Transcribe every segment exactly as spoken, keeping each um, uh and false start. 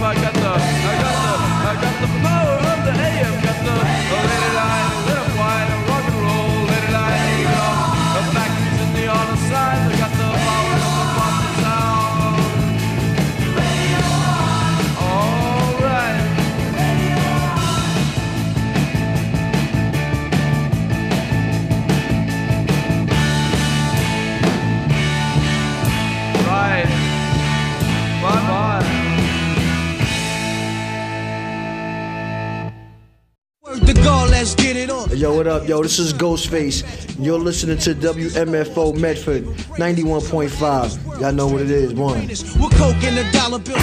I got the, I got the, I got the power of the A M. Got the, the lady line, lit up wide, rock and roll, lady line, you know, the factories in the other side. I got the power of the Boston sound. All right. Right. Bye-bye. The goal, let's get it on. Yo, what up, yo? This is Ghostface. You're listening to W M F O Medford ninety-one point five. Y'all know what it is. One. We're coke in the dollar bill.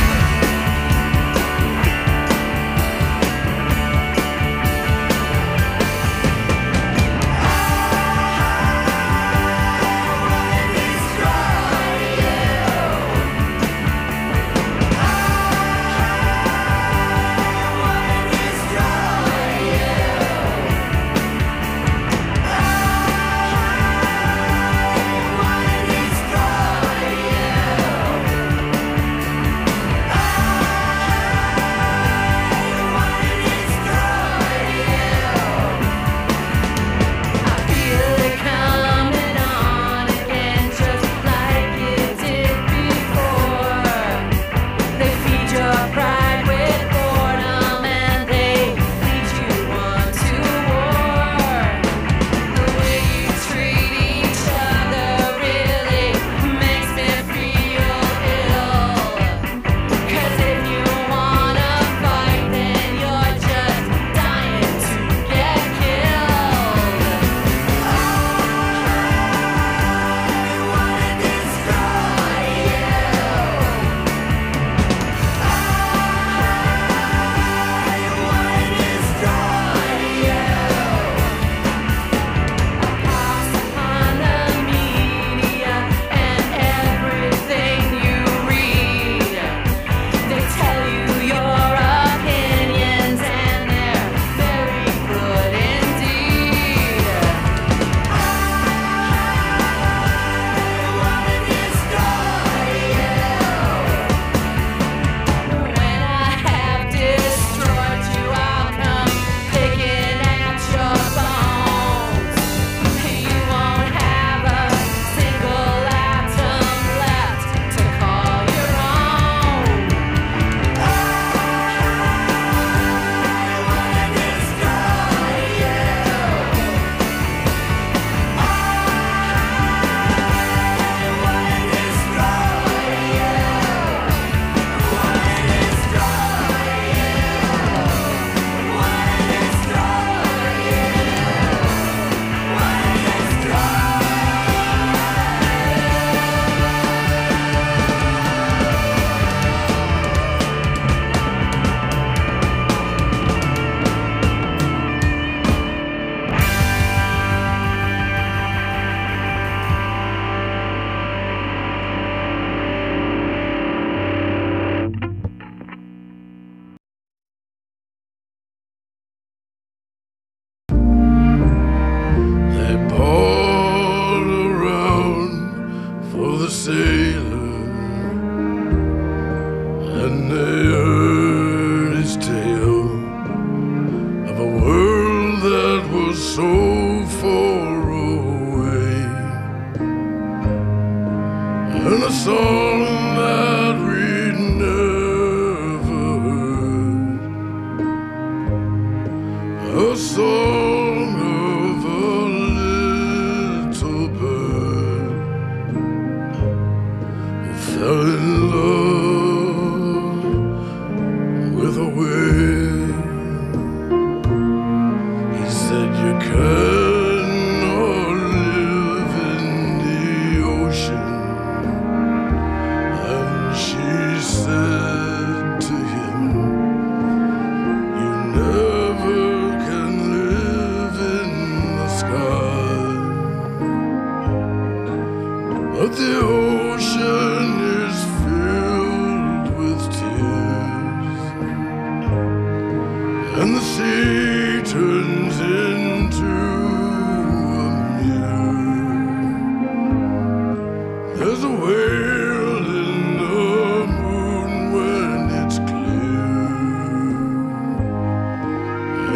There's a whale in the moon when it's clear.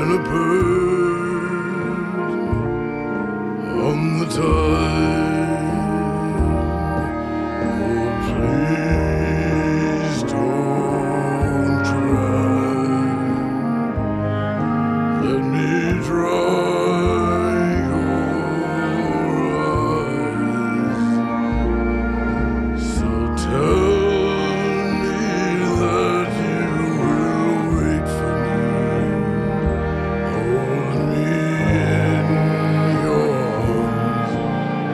and a bird on the tide. Oh, please don't try. Let me dry your eyes. So tell me that you will wait for me. Hold me in your arms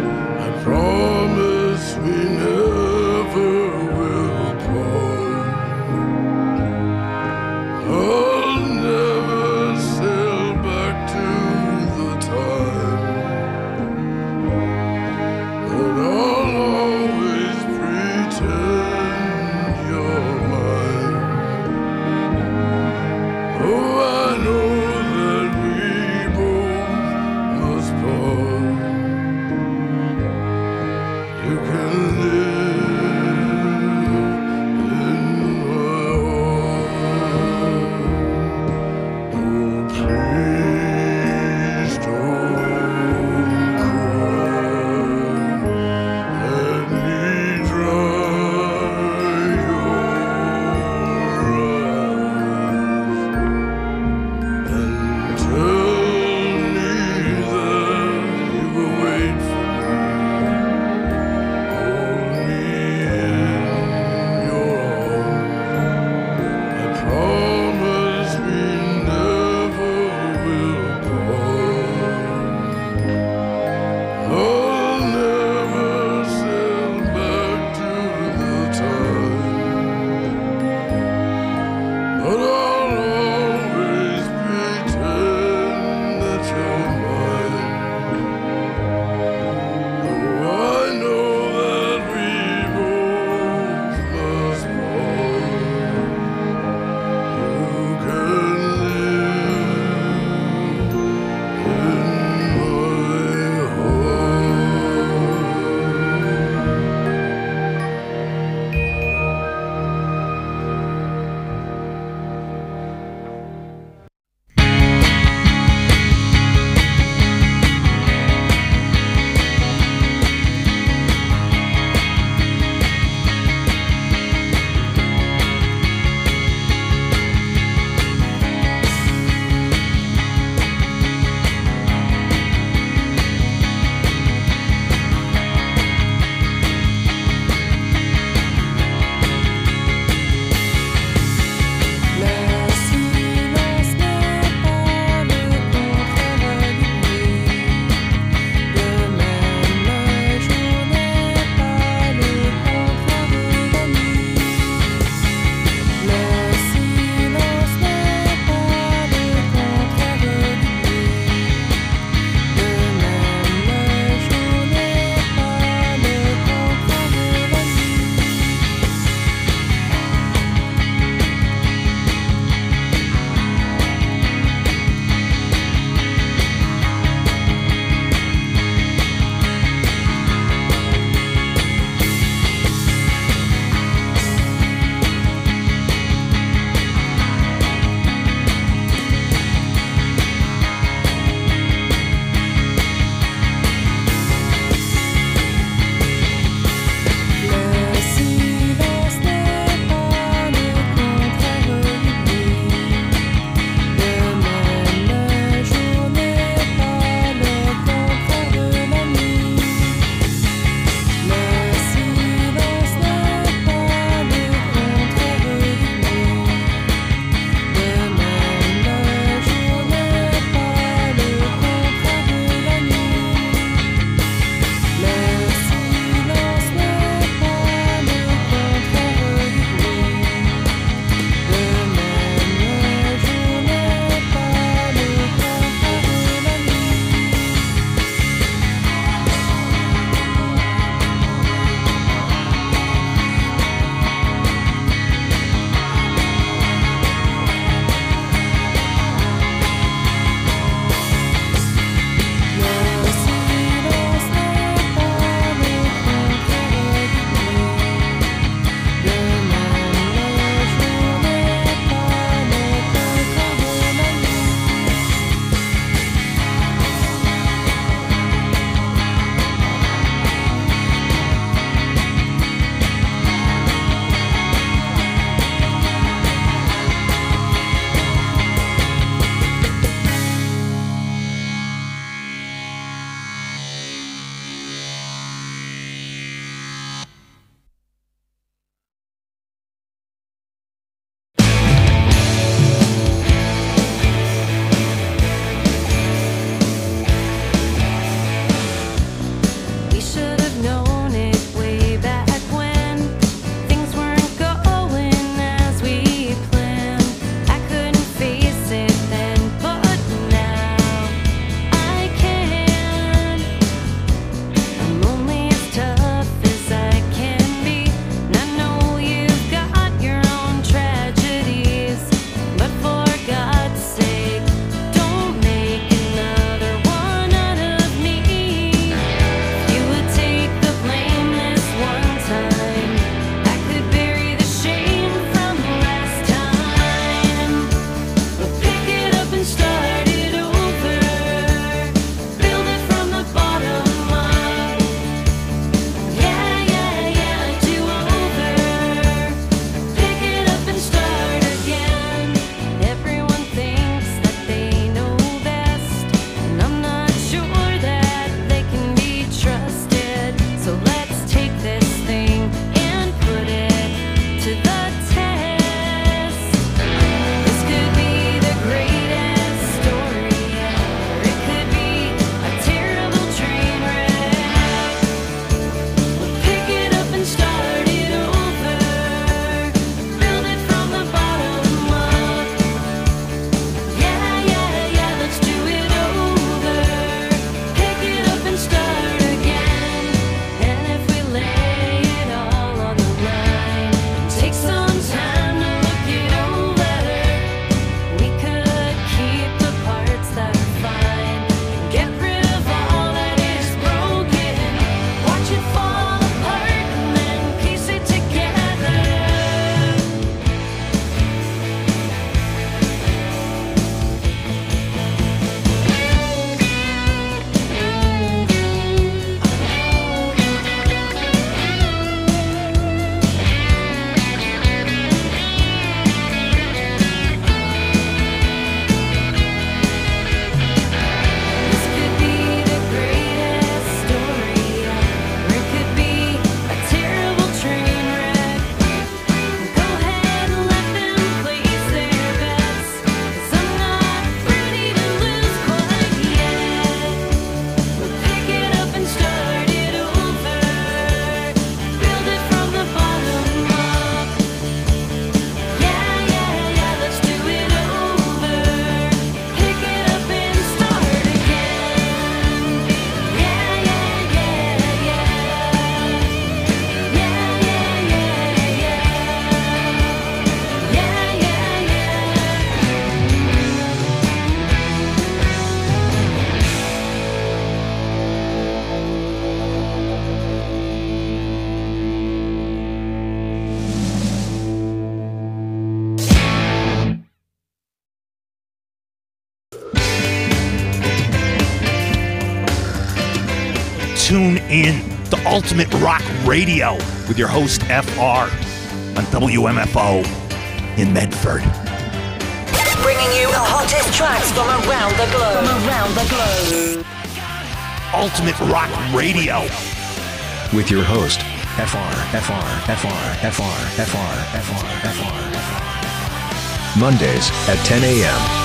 tune in to Ultimate Rock Radio with your host, F R, on W M F O in Medford. Bringing you the hottest tracks from around the globe. From around the globe. Ultimate Rock Radio with your host, F R, F R, F R, F R, F R, F R, F R, F R. Mondays at ten a.m.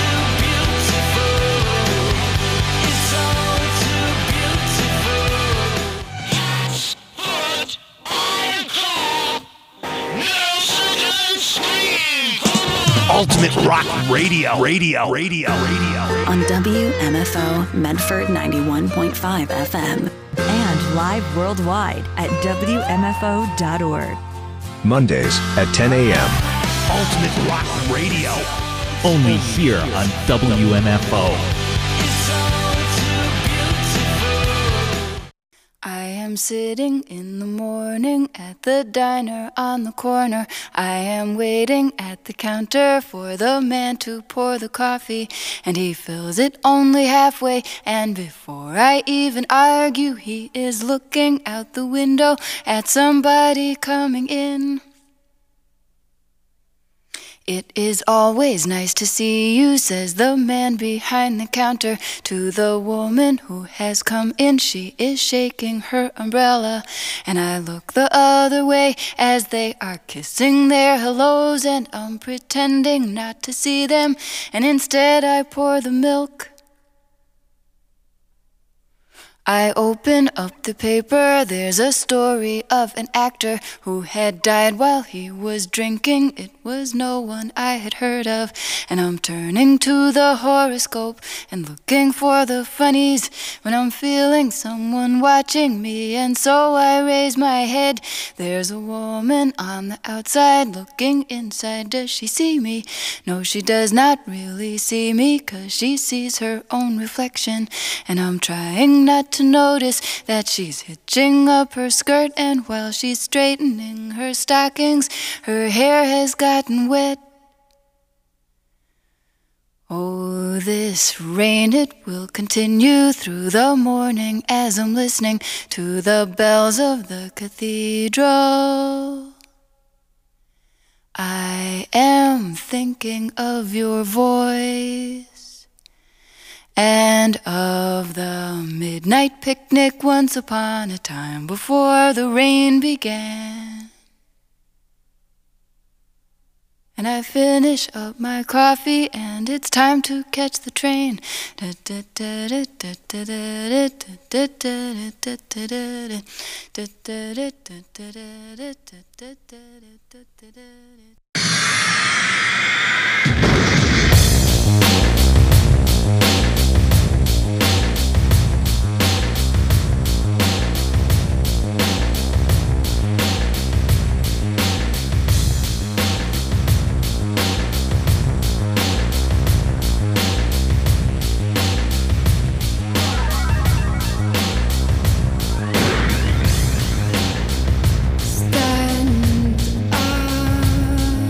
Ultimate Rock Radio, Radio, Radio, Radio. On W M F O Medford ninety-one point five F M. And live worldwide at W M F O dot org. Mondays at ten a.m. Ultimate Rock Radio. Only here on W M F O. I am sitting in the morning at the diner on the corner. I am waiting at the counter for the man to pour the coffee, and he fills it only halfway, and before I even argue, he is looking out the window at somebody coming in. It is always nice to see you, says the man behind the counter to the woman who has come in. She is shaking her umbrella, and I look the other way as they are kissing their hellos, and I'm pretending not to see them, and instead I pour the milk. I open up the paper, there's a story of an actor who had died while he was drinking. It was no one I had heard of, and I'm turning to the horoscope and looking for the funnies when I'm feeling someone watching me, and so I raise my head. There's a woman on the outside looking inside. Does she see me? No, she does not really see me, 'cause she sees her own reflection, and I'm trying not to to notice that she's hitching up her skirt, and while she's straightening her stockings, her hair has gotten wet. Oh, this rain, it will continue through the morning as I'm listening to the bells of the cathedral. I am thinking of your voice and of the midnight picnic once upon a time before the rain began. And I finish up my coffee and it's time to catch the train. Stand up.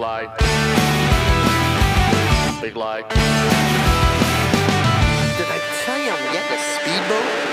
light. Big light. Did I tell you I'm getting a speedboat?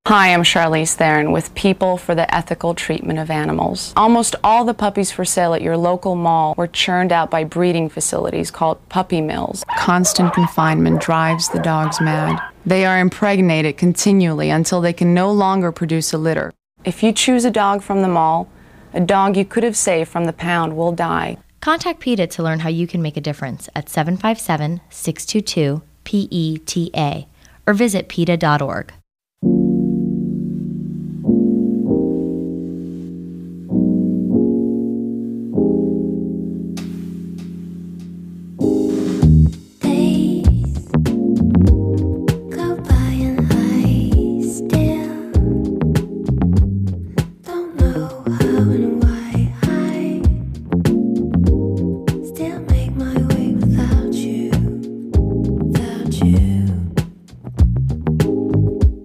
Hi, I'm Charlize Theron with People for the Ethical Treatment of Animals. Almost all the puppies for sale at your local mall were churned out by breeding facilities called puppy mills. Constant confinement drives the dogs mad. They are impregnated continually until they can no longer produce a litter. If you choose a dog from the mall, a dog you could have saved from the pound will die. Contact PETA to learn how you can make a difference at seven five seven, six two two, P E T A or visit PETA dot org. Without you, without you.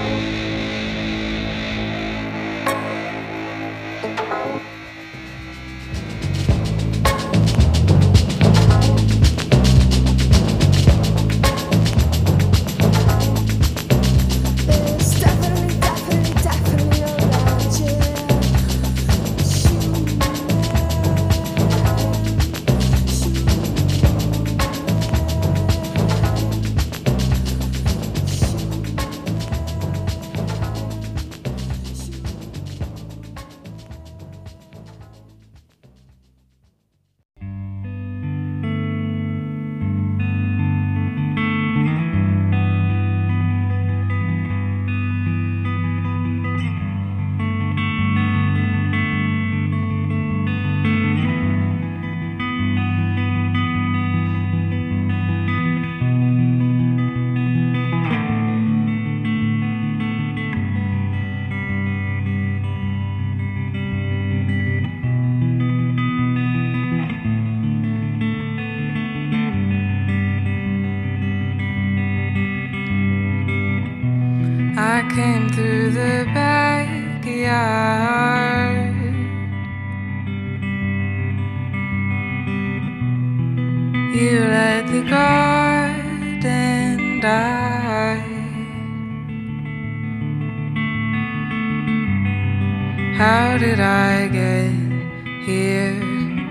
I came through the backyard. You let the garden die. How did I get here?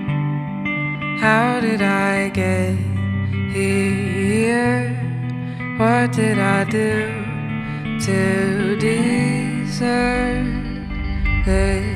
How did I get here? What did I do to deserve this?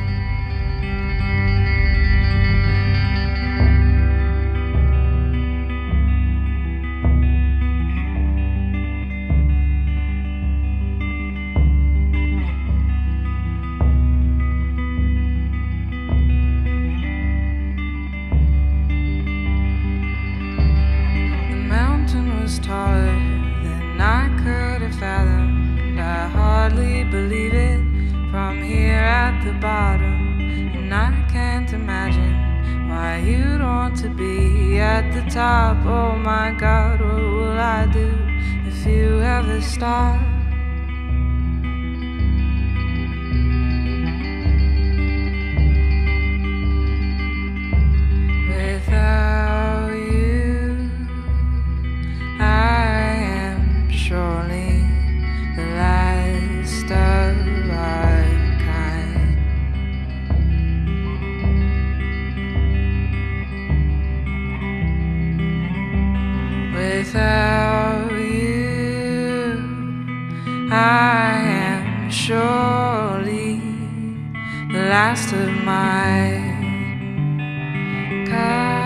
The mountain was taller than I could have fathomed. I hardly believe it from here at the bottom, and I can't imagine why you'd want to be at the top. Oh my God, what will I do if you ever stop? Without you, I am surely the last of our kind. Without you, I am surely the last of my kind.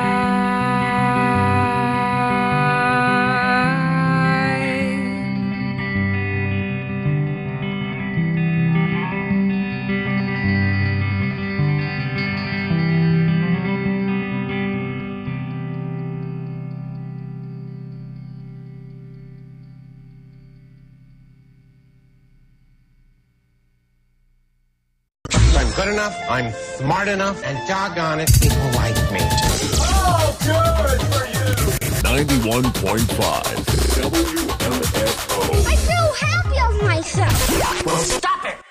I'm good enough, I'm smart enough, and doggone it, people like me. Oh, good for you! ninety-one point five W M F O. I feel happy of myself. Well, stop it!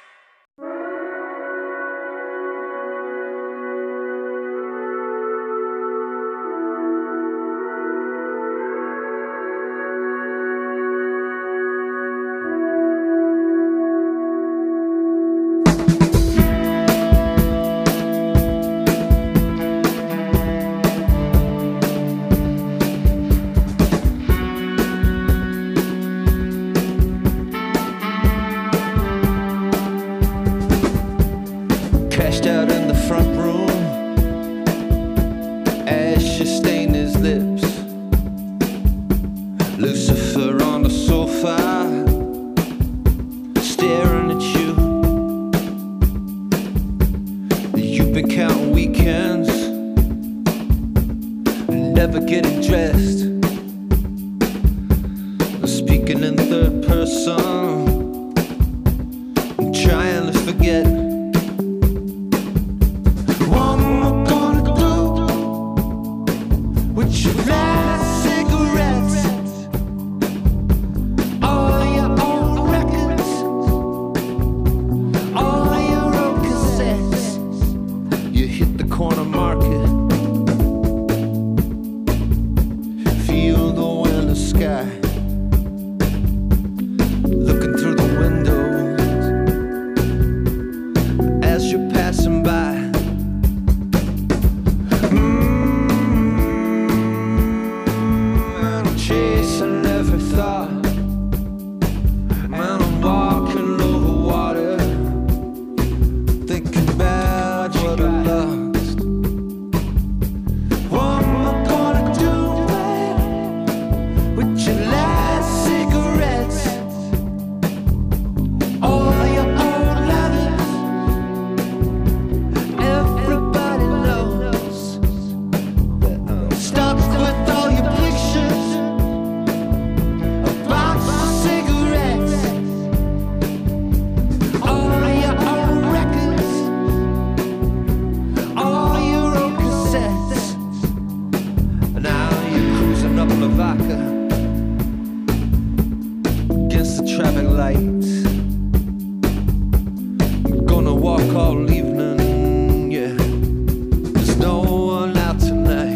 traffic lights. Gonna walk all evening, yeah. There's no one out tonight.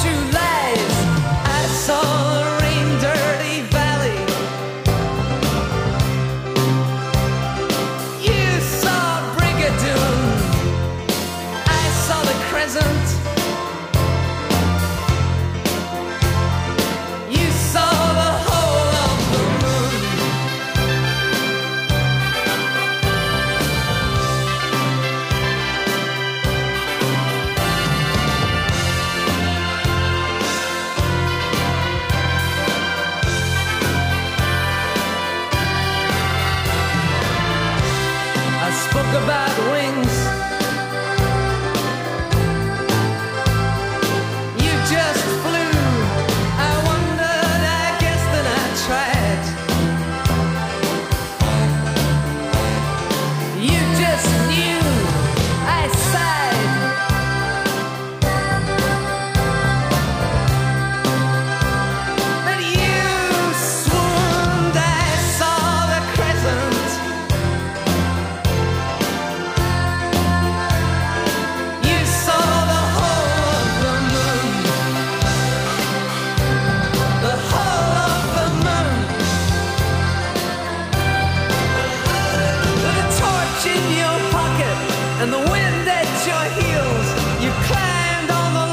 true